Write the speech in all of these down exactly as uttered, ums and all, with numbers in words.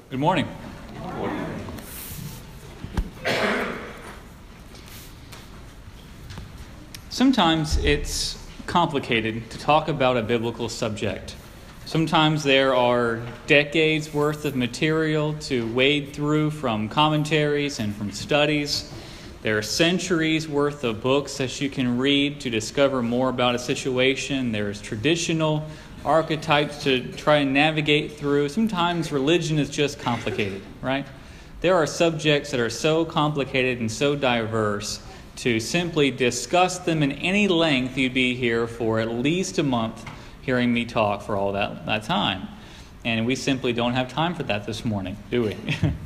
Good morning. Sometimes it's complicated to talk about a biblical subject. Sometimes there are decades worth of material to wade through from commentaries and from studies. There are centuries worth of books that you can read to discover more about a situation. There's traditional archetypes to try and navigate through. Sometimes religion is just complicated, right? There are subjects that are so complicated and so diverse, to simply discuss them in any length, you'd be here for at least a month hearing me talk for all that, that time. And we simply don't have time for that this morning, do we?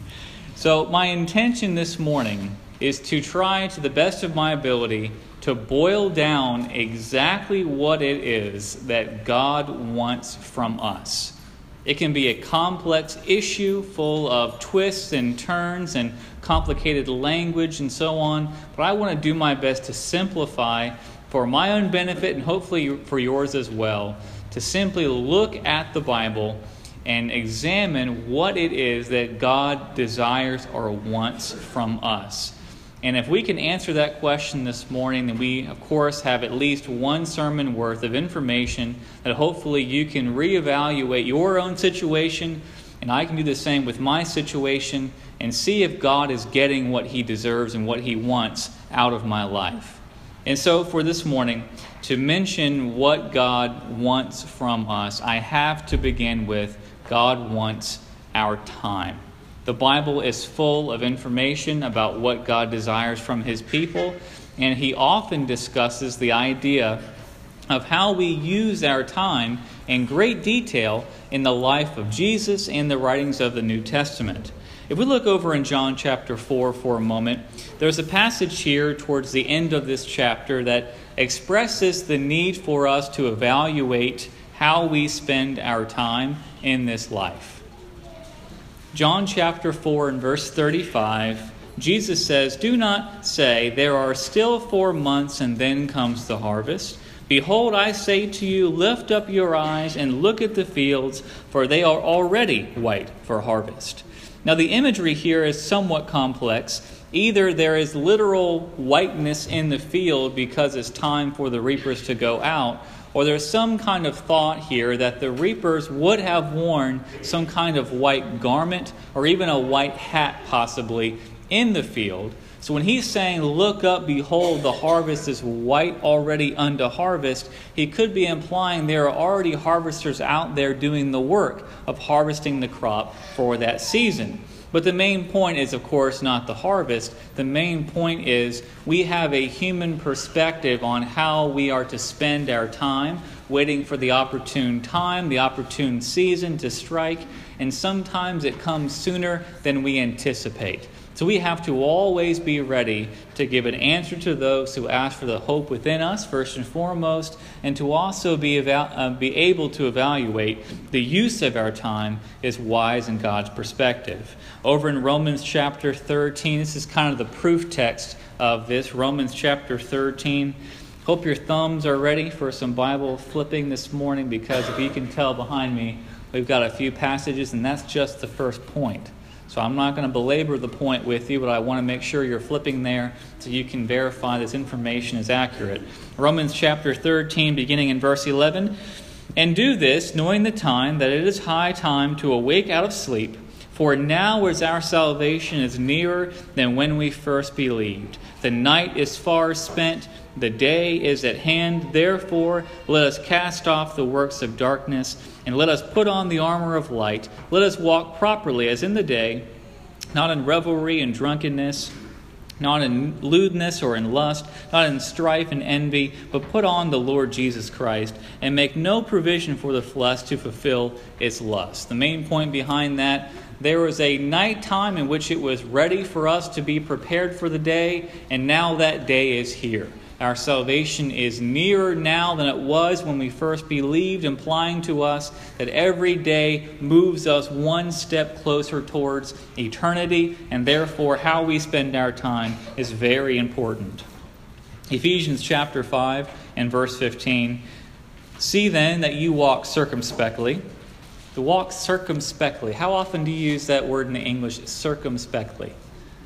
So my intention this morning is to try to the best of my ability to boil down exactly what it is that God wants from us. It can be a complex issue full of twists and turns and complicated language and so on, but I want to do my best to simplify for my own benefit and hopefully for yours as well, to simply look at the Bible and examine what it is that God desires or wants from us. And if we can answer that question this morning, then we, of course, have at least one sermon worth of information that hopefully you can reevaluate your own situation, and I can do the same with my situation, and see if God is getting what He deserves and what He wants out of my life. And so for this morning, to mention what God wants from us, I have to begin with God wants our time. The Bible is full of information about what God desires from His people, and He often discusses the idea of how we use our time in great detail in the life of Jesus and the writings of the New Testament. If we look over in John chapter four for a moment, there's a passage here towards the end of this chapter that expresses the need for us to evaluate how we spend our time in this life. John chapter four and verse thirty-five, Jesus says, "Do not say, 'There are still four months and then comes the harvest.' Behold, I say to you, lift up your eyes and look at the fields, for they are already white for harvest." Now the imagery here is somewhat complex. Either there is literal whiteness in the field because it's time for the reapers to go out, or there's some kind of thought here that the reapers would have worn some kind of white garment or even a white hat possibly in the field. So when he's saying, "Look up, behold, the harvest is white already unto harvest," he could be implying there are already harvesters out there doing the work of harvesting the crop for that season. But the main point is, of course, not the harvest. The main point is we have a human perspective on how we are to spend our time, waiting for the opportune time, the opportune season to strike, and sometimes it comes sooner than we anticipate. So we have to always be ready to give an answer to those who ask for the hope within us, first and foremost, and to also be eva- uh, be able to evaluate the use of our time is wise in God's perspective. Over in Romans chapter thirteen, this is kind of the proof text of this, Romans chapter thirteen. Hope your thumbs are ready for some Bible flipping this morning, because if you can tell behind me, we've got a few passages, and that's just the first point. So I'm not going to belabor the point with you, but I want to make sure you're flipping there so you can verify this information is accurate. Romans chapter thirteen, beginning in verse eleven. "And do this, knowing the time, that it is high time to awake out of sleep. For now is our salvation is nearer than when we first believed. The night is far spent, the day is at hand. Therefore, let us cast off the works of darkness, and let us put on the armor of light. Let us walk properly as in the day, not in revelry and drunkenness, not in lewdness or in lust, not in strife and envy, but put on the Lord Jesus Christ, and make no provision for the flesh to fulfill its lust." The main point behind that, there was a night time in which it was ready for us to be prepared for the day, and now that day is here. Our salvation is nearer now than it was when we first believed, implying to us that every day moves us one step closer towards eternity, and therefore how we spend our time is very important. Ephesians chapter five and verse fifteen. "See then that you walk circumspectly, To walk circumspectly. How often do you use that word in the English, circumspectly?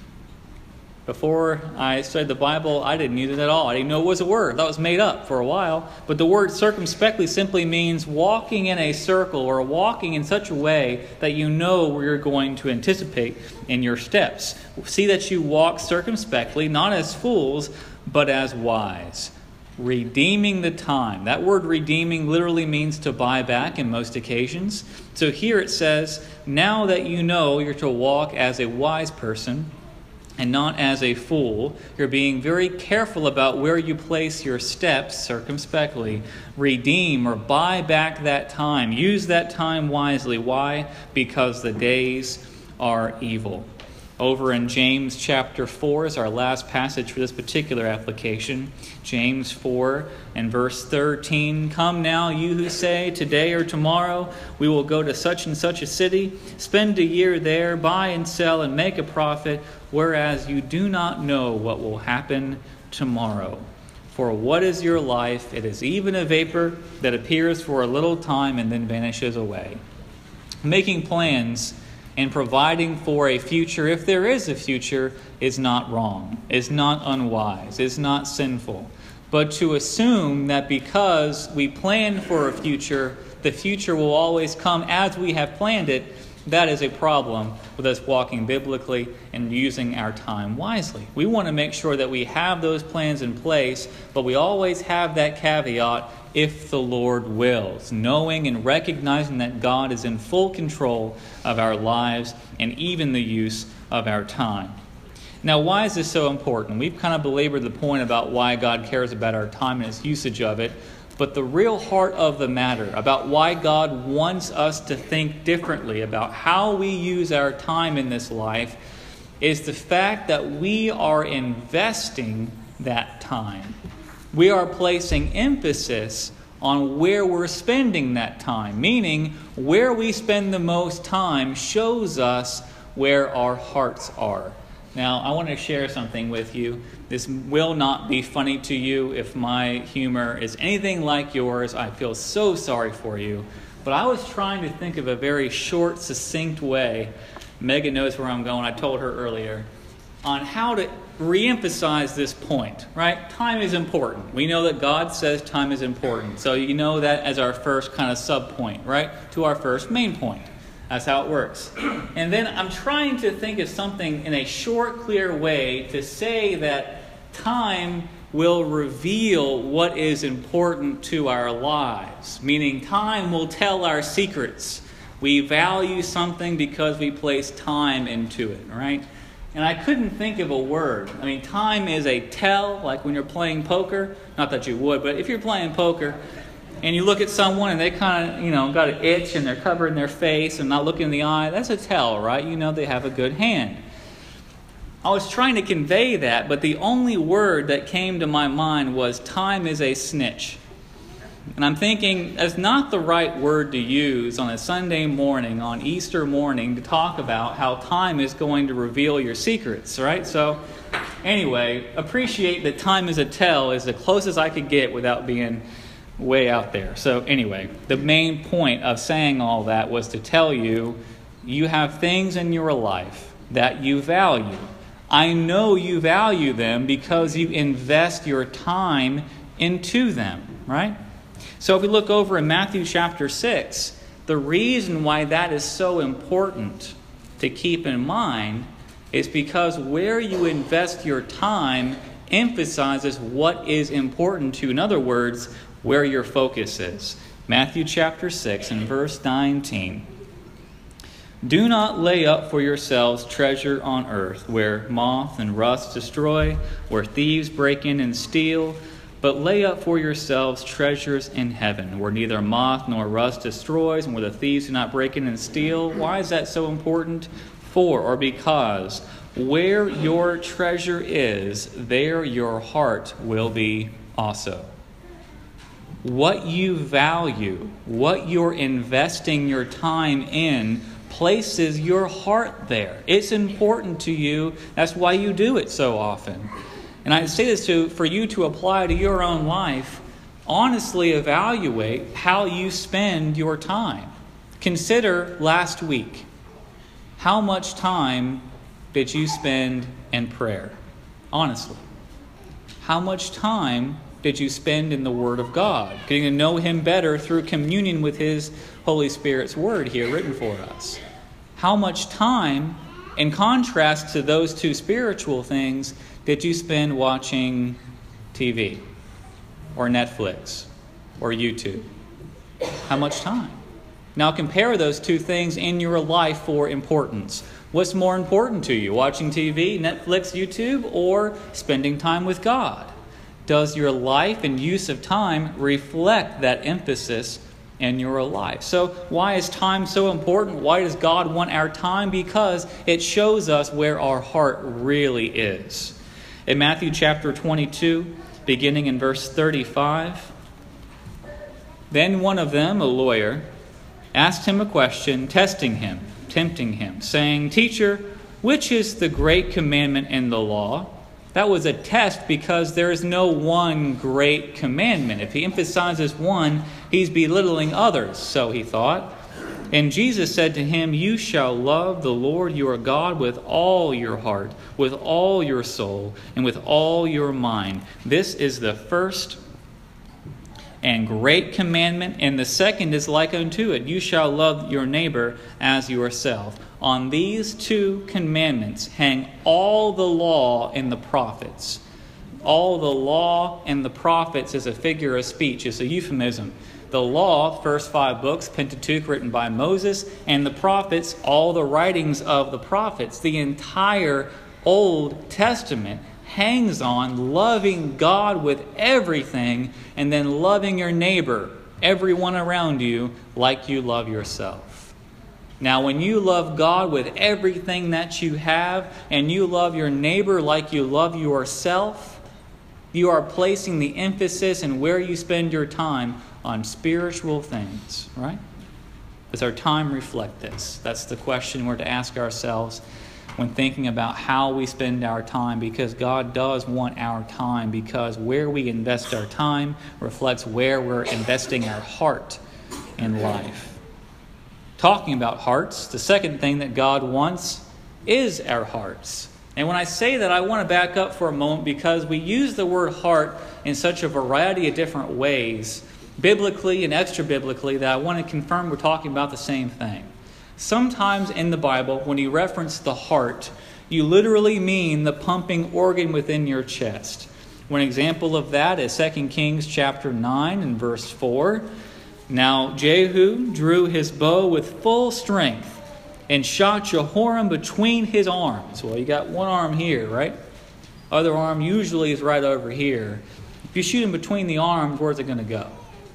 Before I studied the Bible, I didn't use it at all. I didn't know it was a word. That was made up for a while. But the word circumspectly simply means walking in a circle or walking in such a way that you know where you're going to anticipate in your steps. See that you walk circumspectly, not as fools, but as wise. Redeeming the time. That word redeeming literally means to buy back in most occasions. So here it says, now that you know you're to walk as a wise person, and not as a fool. You're being very careful about where you place your steps circumspectly. Redeem or buy back that time. Use that time wisely. Why? Because the days are evil. Over in James chapter four is our last passage for this particular application. James four and verse thirteen. Come now, you who say, today or tomorrow we will go to such and such a city, spend a year there, buy and sell and make a profit, whereas you do not know what will happen tomorrow. For what is your life? It is even a vapor that appears for a little time and then vanishes away. Making plans and providing for a future, if there is a future, is not wrong, is not unwise, is not sinful. But to assume that because we plan for a future, the future will always come as we have planned it, that is a problem with us walking biblically and using our time wisely. We want to make sure that we have those plans in place, but we always have that caveat, if the Lord wills, knowing and recognizing that God is in full control of our lives and even the use of our time. Now, why is this so important? We've kind of belabored the point about why God cares about our time and His usage of it. But the real heart of the matter, about why God wants us to think differently about how we use our time in this life, is the fact that we are investing that time. We are placing emphasis on where we're spending that time, meaning where we spend the most time shows us where our hearts are. Now, I want to share something with you. This will not be funny to you. If my humor is anything like yours, I feel so sorry for you. But I was trying to think of a very short, succinct way. Megan knows where I'm going. I told her earlier. On how to reemphasize this point, right? Time is important. We know that God says time is important. So you know that as our first kind of sub-point, right? To our first main point. That's how it works. And then I'm trying to think of something in a short, clear way to say that time will reveal what is important to our lives. Meaning time will tell our secrets. We value something because we place time into it, right? And I couldn't think of a word. I mean, time is a tell, like when you're playing poker. Not that you would, but if you're playing poker and you look at someone and they kind of, you know, got an itch and they're covering their face and not looking in the eye, that's a tell, right? You know they have a good hand. I was trying to convey that, but the only word that came to my mind was time is a snitch. And I'm thinking that's not the right word to use on a Sunday morning, on Easter morning, to talk about how time is going to reveal your secrets, right? So anyway, appreciate that time is a tell is the closest I could get without being way out there. So anyway, the main point of saying all that was to tell you, you have things in your life that you value. I know you value them because you invest your time into them, right? So if we look over in Matthew chapter six, the reason why that is so important to keep in mind is because where you invest your time emphasizes what is important to you. In other words, where your focus is. Matthew chapter six and verse nineteen. Do not lay up for yourselves treasure on earth, where moth and rust destroy, where thieves break in and steal, but lay up for yourselves treasures in heaven, where neither moth nor rust destroys, and where the thieves do not break in and steal. Why is that so important? For, or because, where your treasure is, there your heart will be also. What you value, what you're investing your time in, places your heart there. It's important to you. That's why you do it so often. And I say this to for you to apply to your own life. Honestly evaluate how you spend your time. Consider last week. How much time did you spend in prayer? Honestly. How much time did you spend in the Word of God? Getting to know Him better through communion with His Holy Spirit's Word here written for us. How much time, in contrast to those two spiritual things, did you spend watching T V or Netflix or YouTube? How much time? Now compare those two things in your life for importance. What's more important to you, watching T V, Netflix, YouTube, or spending time with God? Does your life and use of time reflect that emphasis in your life? So why is time so important? Why does God want our time? Because it shows us where our heart really is. In Matthew chapter twenty-two, beginning in verse thirty-five, then one of them, a lawyer, asked him a question, testing him, tempting him, saying, "Teacher, which is the great commandment in the law?" That was a test because there is no one great commandment. If he emphasizes one, he's belittling others, so he thought. And Jesus said to him, "You shall love the Lord your God with all your heart, with all your soul, and with all your mind. This is the first and great commandment, and the second is like unto it. You shall love your neighbor as yourself. On these two commandments hang all the law and the prophets." All the law and the prophets is a figure of speech. It's a euphemism. The law, first five books, Pentateuch written by Moses, and the prophets, all the writings of the prophets. The entire Old Testament hangs on loving God with everything and then loving your neighbor, everyone around you, like you love yourself. Now, when you love God with everything that you have and you love your neighbor like you love yourself, you are placing the emphasis in where you spend your time on spiritual things, right? Does our time reflect this? That's the question we're to ask ourselves when thinking about how we spend our time, because God does want our time, because where we invest our time reflects where we're investing our heart in life. Talking about hearts, the second thing that God wants is our hearts. And when I say that, I want to back up for a moment because we use the word heart in such a variety of different ways, biblically and extra-biblically, that I want to confirm we're talking about the same thing. Sometimes in the Bible, when you reference the heart, you literally mean the pumping organ within your chest. One example of that is Second Kings chapter nine and verse four. Now Jehu drew his bow with full strength and shot Jehoram between his arms. Well, you got one arm here, right? Other arm usually is right over here. If you shoot him between the arms, where's it going to go?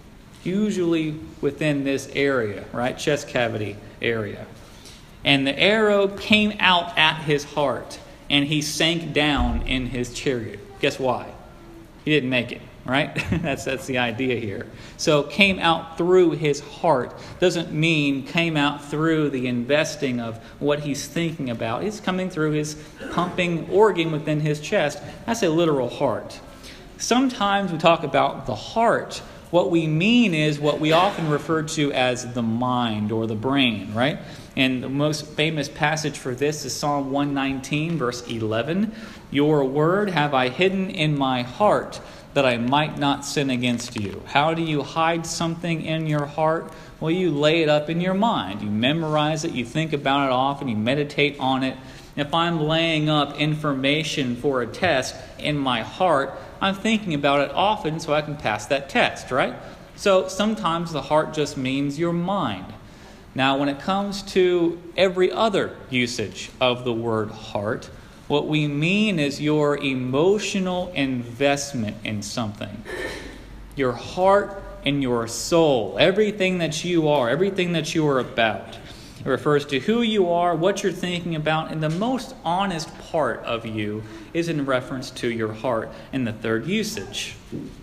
Usually within this area, right? Chest cavity area. And the arrow came out at his heart, and he sank down in his chariot. Guess why? He didn't make it, right? that's that's the idea here. So came out through his heart doesn't mean came out through the investing of what he's thinking about. It's coming through his pumping organ within his chest. That's a literal heart. Sometimes we talk about the heart. What we mean is what we often refer to as the mind or the brain, right? And the most famous passage for this is Psalm one nineteen, verse eleven. Your word have I hidden in my heart that I might not sin against you. How do you hide something in your heart? Well, you lay it up in your mind. You memorize it, you think about it often, you meditate on it. If I'm laying up information for a test in my heart, I'm thinking about it often so I can pass that test, right? So sometimes the heart just means your mind. Now, when it comes to every other usage of the word heart, what we mean is your emotional investment in something. Your heart and your soul, everything that you are, everything that you are about. It refers to who you are, what you're thinking about, and the most honest part of you is in reference to your heart in the third usage.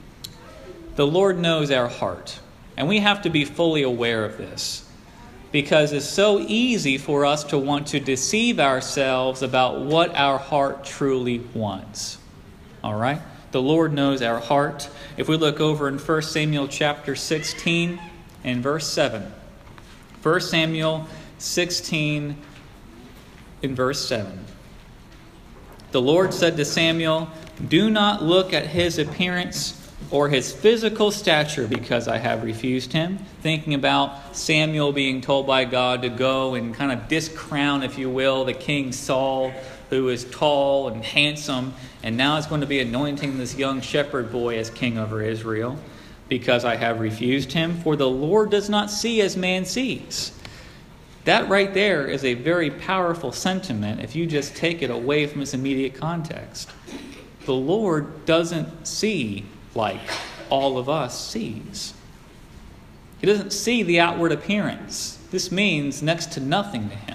The Lord knows our heart, and we have to be fully aware of this because it's so easy for us to want to deceive ourselves about what our heart truly wants. All right? The Lord knows our heart. If we look over in First Samuel chapter sixteen and verse seven, First Samuel sixteen in verse seven. The Lord said to Samuel, "Do not look at his appearance or his physical stature, because I have refused him." Thinking about Samuel being told by God to go and kind of discrown, if you will, the king Saul, who is tall and handsome, and now is going to be anointing this young shepherd boy as king over Israel, because I have refused him. For the Lord does not see as man sees. That right there is a very powerful sentiment if you just take it away from its immediate context. The Lord doesn't see like all of us sees. He doesn't see the outward appearance. This means next to nothing to him.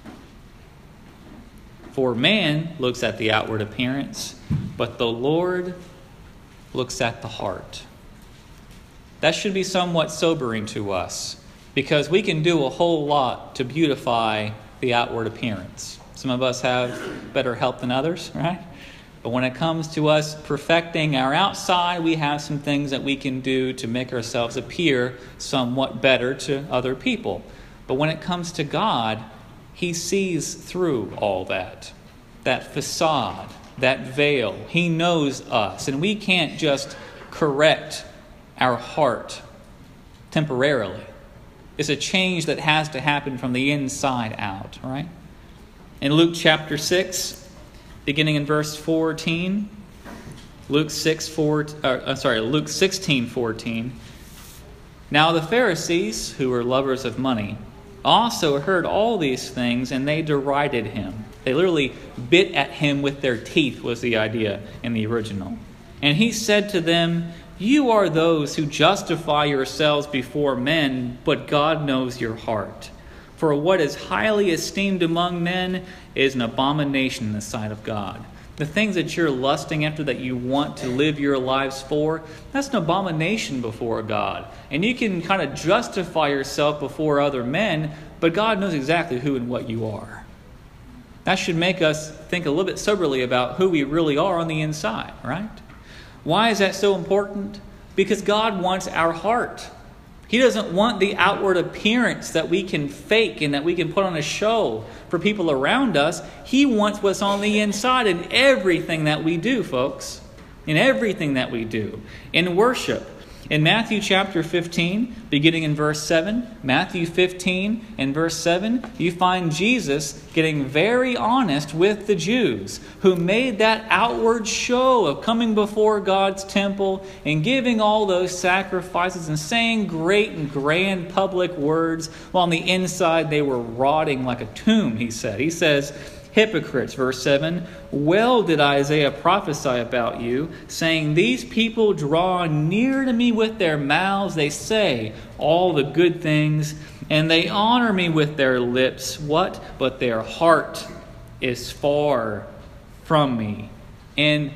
For man looks at the outward appearance, but the Lord looks at the heart. That should be somewhat sobering to us, because we can do a whole lot to beautify the outward appearance. Some of us have better help than others, right? But when it comes to us perfecting our outside, we have some things that we can do to make ourselves appear somewhat better to other people. But when it comes to God, He sees through all that, that facade, that veil. He knows us, and we can't just correct our heart temporarily. It's a change that has to happen from the inside out, right? In Luke chapter six, beginning in verse fourteen, Luke six four, uh, sorry, Luke sixteen fourteen. Now the Pharisees, who were lovers of money, also heard all these things, and they derided him. They literally bit at him with their teeth, was the idea in the original. And he said to them, "You are those who justify yourselves before men, but God knows your heart. For what is highly esteemed among men is an abomination in the sight of God." The things that you're lusting after, that you want to live your lives for, that's an abomination before God. And you can kind of justify yourself before other men, but God knows exactly who and what you are. That should make us think a little bit soberly about who we really are on the inside, right? Why is that so important? Because God wants our heart. He doesn't want the outward appearance that we can fake and that we can put on a show for people around us. He wants what's on the inside in everything that we do, folks. In everything that we do. In worship. In Matthew chapter fifteen, beginning in verse seven, Matthew fifteen and verse seven, you find Jesus getting very honest with the Jews who made that outward show of coming before God's temple and giving all those sacrifices and saying great and grand public words, while on the inside they were rotting like a tomb, he said. He says, "Hypocrites," verse seven, "well did Isaiah prophesy about you, saying, these people draw near to me with their mouths, they say all the good things, and they honor me with their lips. What? But their heart is far from me. In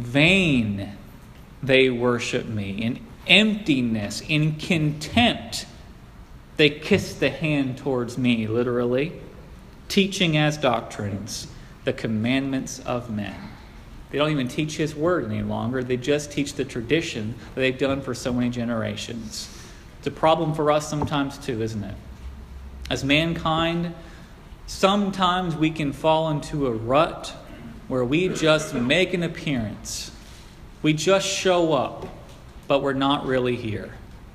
vain they worship me. In emptiness, in contempt, they kiss the hand towards me," literally. "Teaching as doctrines the commandments of men." They don't even teach His word any longer. They just teach the tradition that they've done for so many generations. It's a problem for us sometimes too, isn't it? As mankind, sometimes we can fall into a rut where we just make an appearance. We just show up, but we're not really here.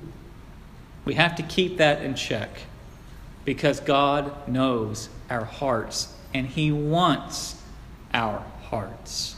We have to keep that in check, because God knows our hearts, and He wants our hearts.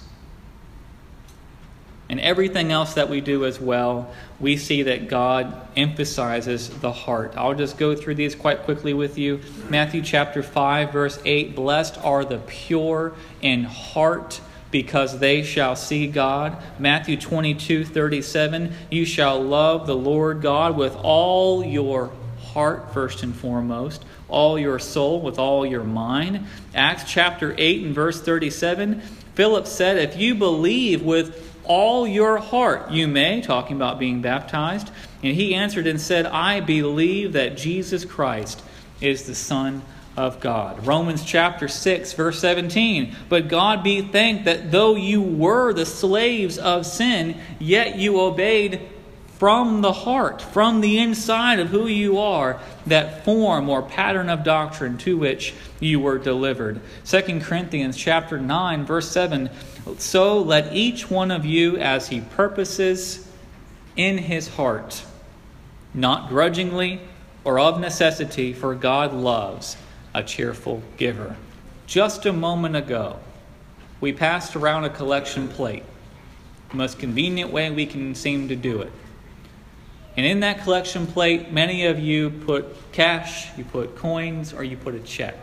And everything else that we do as well, we see that God emphasizes the heart. I'll just go through these quite quickly with you. Matthew chapter five, verse eight, "Blessed are the pure in heart, because they shall see God." Matthew twenty-two, thirty-seven, "You shall love the Lord God with all your heart," first and foremost, "all your soul, with all your mind." Acts chapter eight and verse thirty-seven, Philip said, "If you believe with all your heart, you may," talking about being baptized. "And he answered and said, I believe that Jesus Christ is the Son of God." Romans chapter six, verse seventeen, "But God be thanked that though you were the slaves of sin, yet you obeyed from the heart, from the inside of who you are, that form or pattern of doctrine to which you were delivered. Second Corinthians chapter nine, verse seven, so let each one of you as he purposes in his heart, not grudgingly or of necessity, for God loves a cheerful giver. Just a moment ago, we passed around a collection plate, the most convenient way we can seem to do it. And in that collection plate, many of you put cash, you put coins, or you put a check.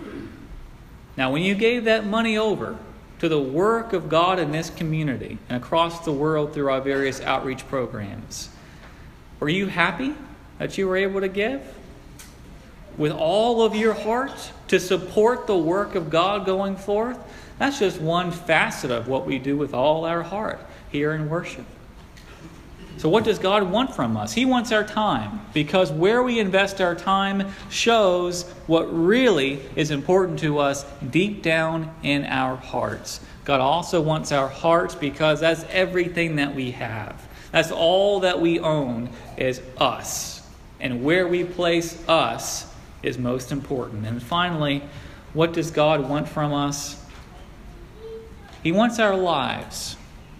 Now, when you gave that money over to the work of God in this community and across the world through our various outreach programs, were you happy that you were able to give with all of your heart to support the work of God going forth? That's just one facet of what we do with all our heart here in worship. So what does God want from us? He wants our time, because where we invest our time shows what really is important to us deep down in our hearts. God also wants our hearts because that's everything that we have. That's all that we own is us. And where we place us is most important. And finally, what does God want from us? He wants our lives.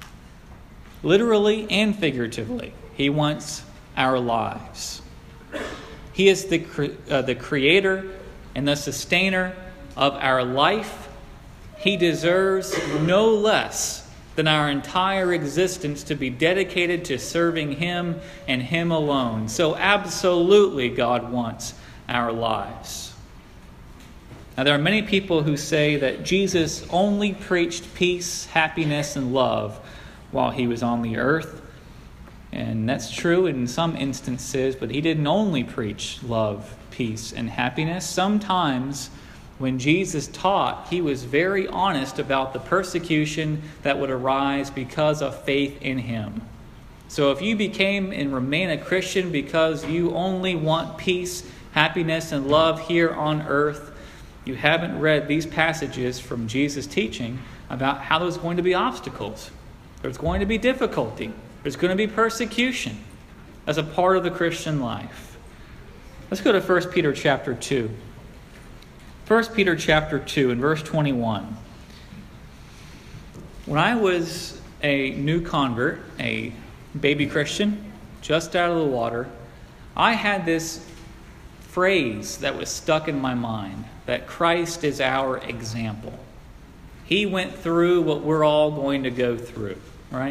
Literally and figuratively, He wants our lives. He is the, cre- uh, the creator and the sustainer of our life. He deserves no less than our entire existence to be dedicated to serving Him and Him alone. So absolutely, God wants our lives. Now, there are many people who say that Jesus only preached peace, happiness, and love while He was on the earth. And that's true in some instances, but He didn't only preach love, peace, and happiness. Sometimes when Jesus taught, He was very honest about the persecution that would arise because of faith in Him. So if you became and remain a Christian because you only want peace, happiness, and love here on earth, you haven't read these passages from Jesus' teaching about how there's going to be obstacles. There's going to be difficulty. There's going to be persecution as a part of the Christian life. Let's go to First Peter chapter two. First Peter chapter two and verse twenty-one. When I was a new convert, a baby Christian, just out of the water, I had this phrase that was stuck in my mind, that Christ is our example. He went through what we're all going to go through, right?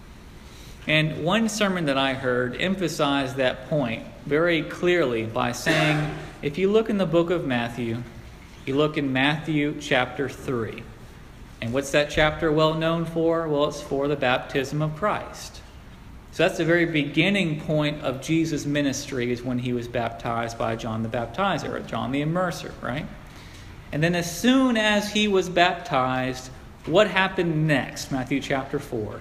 And one sermon that I heard emphasized that point very clearly by saying, if you look in the book of Matthew, you look in Matthew chapter three. And what's that chapter well known for? Well, it's for the baptism of Christ. So that's the very beginning point of Jesus' ministry, is when He was baptized by John the Baptizer, or John the Immerser, right? And then as soon as He was baptized, what happened next? Matthew chapter four.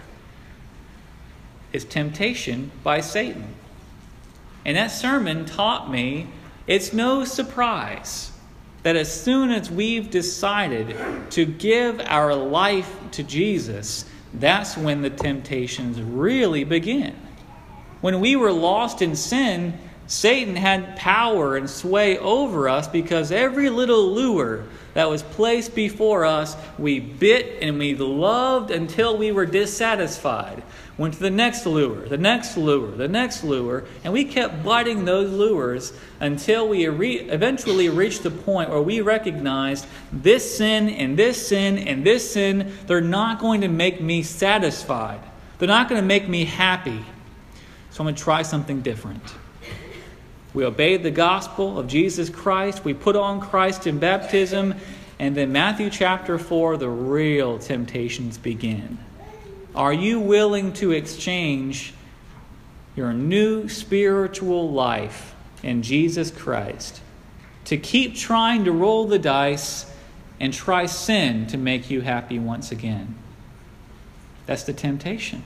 His temptation by Satan. And that sermon taught me it's no surprise that as soon as we've decided to give our life to Jesus, that's when the temptations really begin. When we were lost in sin, Satan had power and sway over us because every little lure that was placed before us, we bit and we loved until we were dissatisfied. Went to the next lure, the next lure, the next lure, and we kept biting those lures until we re- eventually reached the point where we recognized this sin and this sin and this sin, they're not going to make me satisfied. They're not going to make me happy. So I'm going to try something different. We obeyed the gospel of Jesus Christ. We put on Christ in baptism. And then Matthew chapter four, the real temptations begin. Are you willing to exchange your new spiritual life in Jesus Christ to keep trying to roll the dice and try sin to make you happy once again? That's the temptation.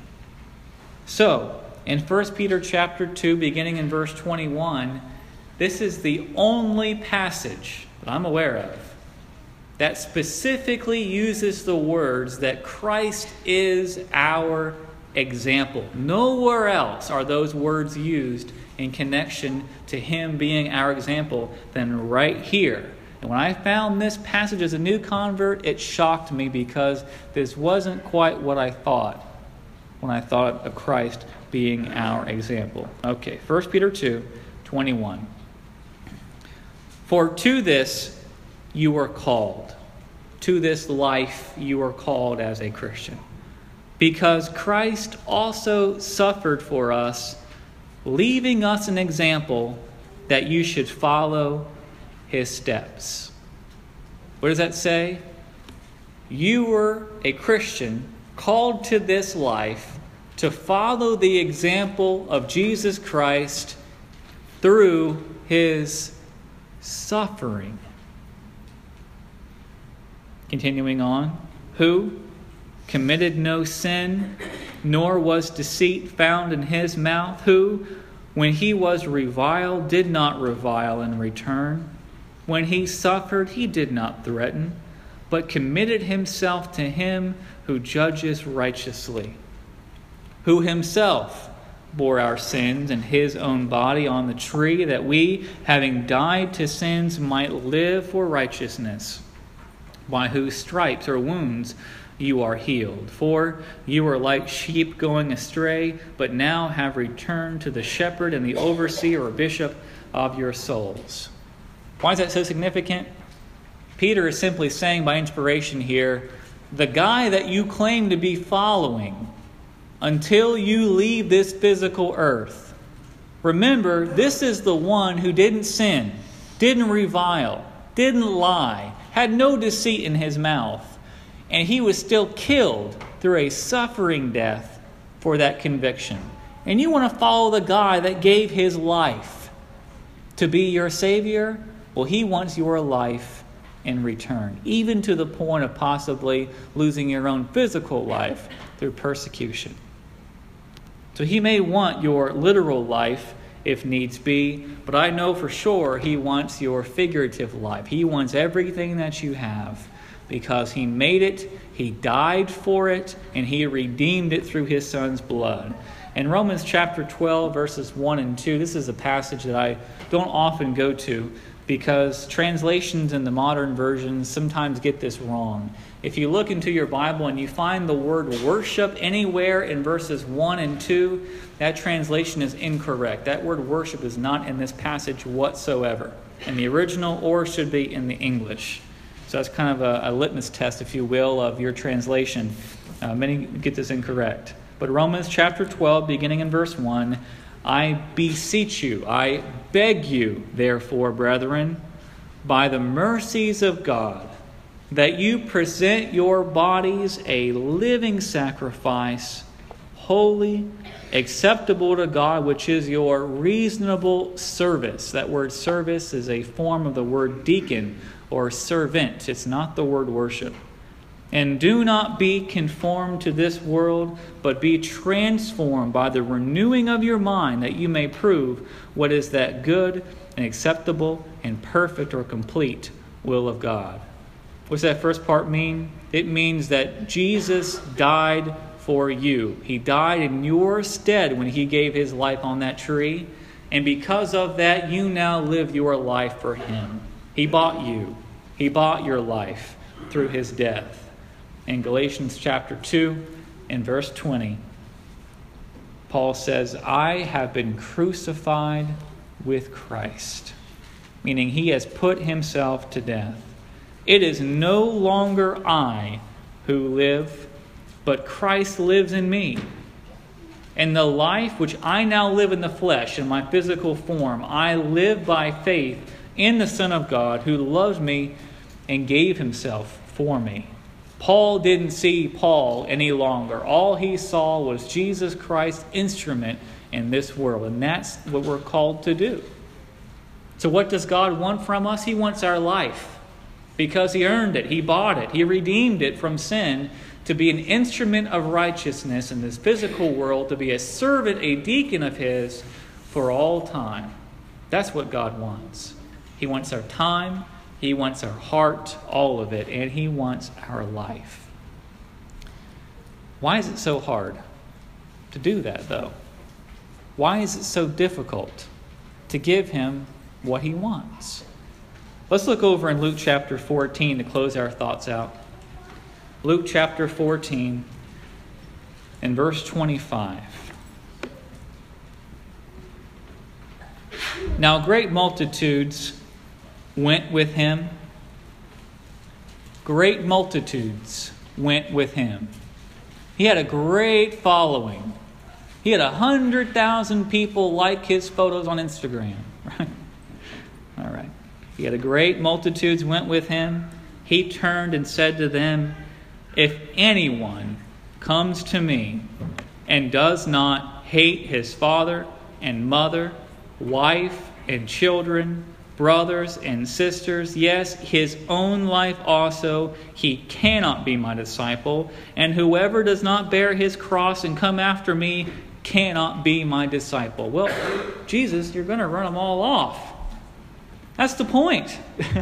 So, in First Peter chapter two, beginning in verse twenty-one, this is the only passage that I'm aware of that specifically uses the words that Christ is our example. Nowhere else are those words used in connection to him being our example than right here. And when I found this passage as a new convert, it shocked me because this wasn't quite what I thought when I thought of Christ being our example. Okay, First Peter two, twenty-one. For to this you were called. To this life you were called as a Christian. Because Christ also suffered for us, leaving us an example that you should follow his steps. What does that say? You were a Christian called to this life to follow the example of Jesus Christ through his suffering. Continuing on, who committed no sin, nor was deceit found in his mouth, who, when he was reviled, did not revile in return. When he suffered, he did not threaten, but committed himself to him who judges righteously, who himself bore our sins in his own body on the tree, that we, having died to sins, might live for righteousness, by whose stripes or wounds you are healed. For you were like sheep going astray, but now have returned to the shepherd and the overseer or bishop of your souls. Why is that so significant? Peter is simply saying by inspiration here, the guy that you claim to be following until you leave this physical earth. Remember, this is the one who didn't sin, didn't revile, didn't lie, had no deceit in his mouth, and he was still killed through a suffering death for that conviction. And you want to follow the guy that gave his life to be your Savior? Well, he wants your life in return, even to the point of possibly losing your own physical life through persecution. So he may want your literal life if needs be, but I know for sure he wants your figurative life. He wants everything that you have because he made it, he died for it, and he redeemed it through his Son's blood. In Romans chapter twelve, verses one and two, this is a passage that I don't often go to because translations in the modern versions sometimes get this wrong. If you look into your Bible and you find the word worship anywhere in verses one and two, that translation is incorrect. That word worship is not in this passage whatsoever, in the original or should be in the English. So that's kind of a, a litmus test, if you will, of your translation. Uh, many get this incorrect. But Romans chapter twelve, beginning in verse one, I beseech you, I beg you, therefore, brethren, by the mercies of God, that you present your bodies a living sacrifice, holy, acceptable to God, which is your reasonable service. That word service is a form of the word deacon or servant. It's not the word worship. And do not be conformed to this world, but be transformed by the renewing of your mind, that you may prove what is that good and acceptable and perfect or complete will of God. What's that first part mean? It means that Jesus died for you. He died in your stead when he gave his life on that tree. And because of that, you now live your life for him. He bought you. He bought your life through his death. In Galatians chapter two and verse twenty, Paul says, I have been crucified with Christ, meaning he has put himself to death. It is no longer I who live, but Christ lives in me. And the life which I now live in the flesh, in my physical form, I live by faith in the Son of God who loves me and gave himself for me. Paul didn't see Paul any longer. All he saw was Jesus Christ's instrument in this world. And that's what we're called to do. So what does God want from us? He wants our life. Because he earned it. He bought it. He redeemed it from sin to be an instrument of righteousness in this physical world, to be a servant, a deacon of his for all time. That's what God wants. He wants our time. He wants our heart, all of it, and he wants our life. Why is it so hard? to do that, though? Why is it so difficult to give him what he wants? Let's look over in Luke chapter fourteen to close our thoughts out. Luke chapter fourteen and verse twenty-five. Now great multitudes went with him. Great multitudes went with him. He had a great following. He had a hundred thousand people like his photos on Instagram. Right? All right. He had a great multitudes went with him. He turned and said to them, "If anyone comes to me and does not hate his father and mother, wife and children, brothers and sisters, yes, his own life also, he cannot be my disciple. And whoever does not bear his cross and come after me cannot be my disciple." Well, Jesus, you're going to run them all off. That's the point.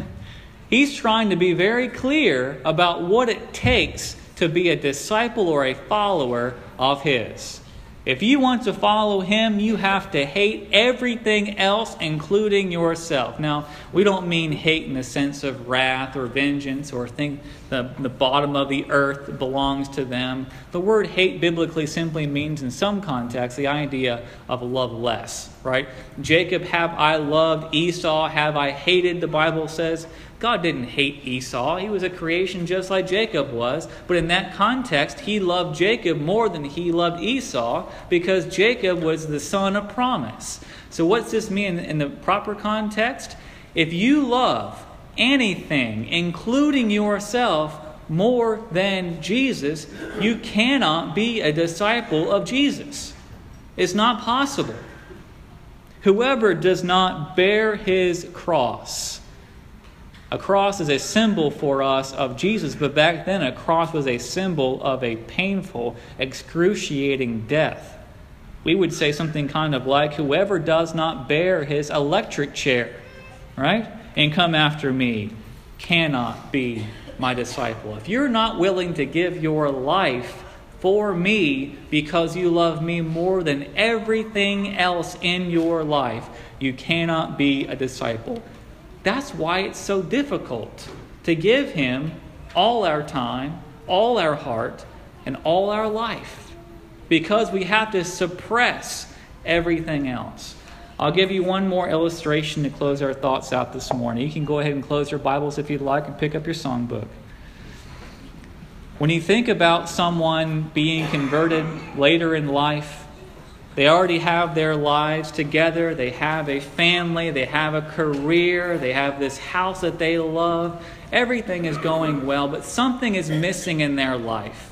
He's trying to be very clear about what it takes to be a disciple or a follower of his. If you want to follow him, you have to hate everything else, including yourself. Now, we don't mean hate in the sense of wrath or vengeance or think the, the bottom of the earth belongs to them. The word hate biblically simply means, in some contexts, the idea of love less, right? Jacob have I loved, Esau have I hated, the Bible says. God didn't hate Esau. He was a creation just like Jacob was. But in that context, he loved Jacob more than he loved Esau because Jacob was the son of promise. So what's this mean in the proper context? If you love anything, including yourself, more than Jesus, you cannot be a disciple of Jesus. It's not possible. Whoever does not bear his cross. A cross is a symbol for us of Jesus, but back then a cross was a symbol of a painful, excruciating death. We would say something kind of like, whoever does not bear his electric chair, right, and come after me cannot be my disciple. If you're not willing to give your life for me because you love me more than everything else in your life, you cannot be a disciple. That's why it's so difficult to give him all our time, all our heart, and all our life. Because we have to suppress everything else. I'll give you one more illustration to close our thoughts out this morning. You can go ahead and close your Bibles if you'd like and pick up your songbook. When you think about someone being converted later in life, they already have their lives together. They have a family. They have a career. They have this house that they love. Everything is going well, but something is missing in their life.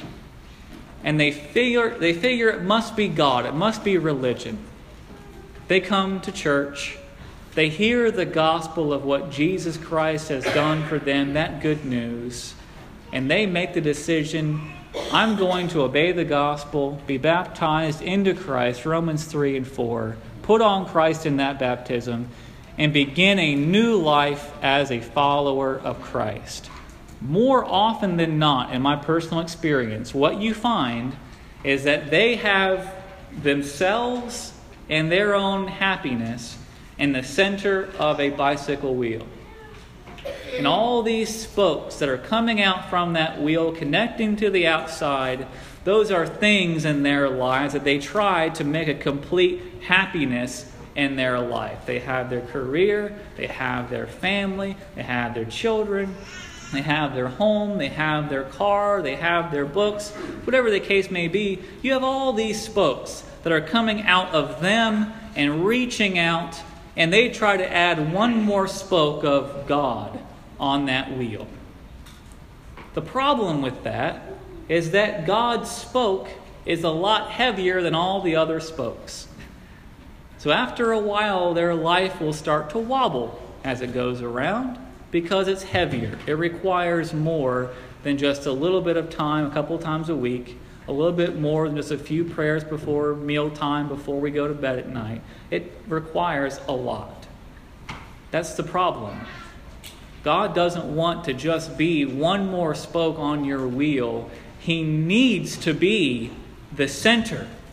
And they figure, they figure it must be God. It must be religion. They come to church. They hear the gospel of what Jesus Christ has done for them, that good news. And they make the decision, I'm going to obey the gospel, be baptized into Christ, Romans three and four, put on Christ in that baptism, and begin a new life as a follower of Christ. More often than not, in my personal experience, what you find is that they have themselves and their own happiness in the center of a bicycle wheel. And all these spokes that are coming out from that wheel, connecting to the outside, those are things in their lives that they try to make a complete happiness in their life. They have their career, they have their family, they have their children, they have their home, they have their car, they have their books, whatever the case may be. You have all these spokes that are coming out of them and reaching out, and they try to add one more spoke of God on that wheel. The problem with that is that God's spoke is a lot heavier than all the other spokes. So after a while, their life will start to wobble as it goes around because it's heavier. It requires more than just a little bit of time, a couple times a week, a little bit more than just a few prayers before mealtime, before we go to bed at night. It requires a lot. That's the problem. God doesn't want to just be one more spoke on your wheel. He needs to be the center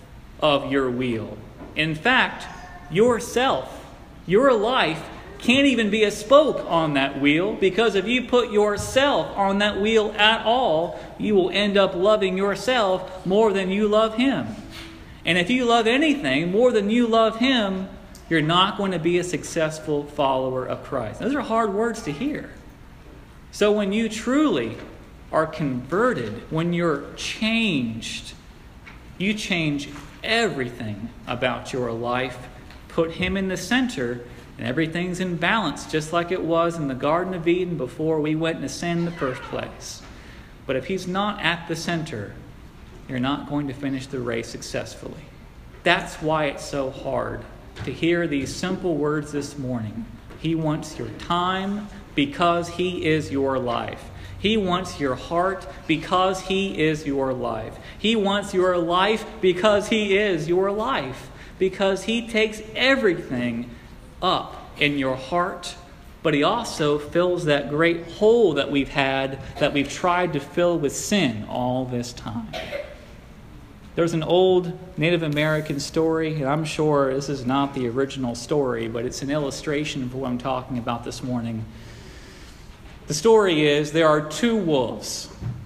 of your wheel. In fact, yourself, your life, can't even be a spoke on that wheel, because if you put yourself on that wheel at all, you will end up loving yourself more than you love Him. And if you love anything more than you love Him, you're not going to be a successful follower of Christ. Those are hard words to hear. So when you truly are converted, when you're changed, you change everything about your life. Put Him in the center, and everything's in balance, just like it was in the Garden of Eden before we went into sin in the first place. But if He's not at the center, you're not going to finish the race successfully. That's why it's so hard to hear these simple words this morning. He wants your time because He is your life. He wants your heart because He is your life. He wants your life because He is your life. Because He takes everything up in your heart, but He also fills that great hole that we've had, that we've tried to fill with sin all this time. There's an old Native American story, and I'm sure this is not the original story, but it's an illustration of what I'm talking about this morning. The story is there are two wolves.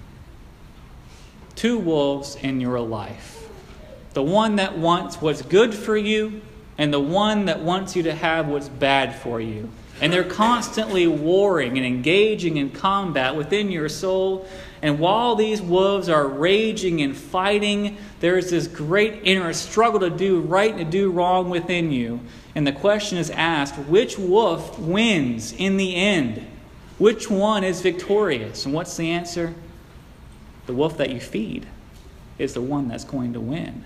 Two wolves in your life. The one that wants what's good for you, and the one that wants you to have what's bad for you. And they're constantly warring and engaging in combat within your soul. And while these wolves are raging and fighting, there's this great inner struggle to do right and to do wrong within you. And the question is asked, which wolf wins in the end? Which one is victorious? And what's the answer? The wolf that you feed is the one that's going to win.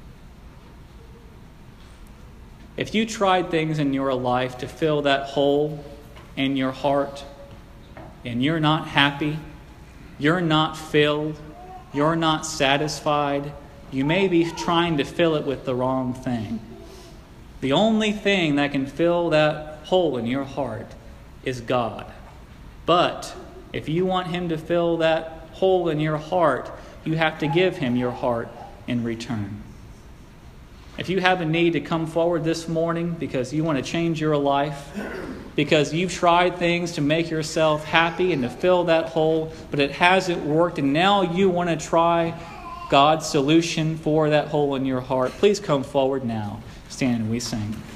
If you tried things in your life to fill that hole in your heart, and you're not happy, you're not filled, you're not satisfied, you may be trying to fill it with the wrong thing. The only thing that can fill that hole in your heart is God. But if you want Him to fill that hole in your heart, you have to give Him your heart in return. If you have a need to come forward this morning because you want to change your life, because you've tried things to make yourself happy and to fill that hole, but it hasn't worked, and now you want to try God's solution for that hole in your heart, please come forward now. Stand and we sing.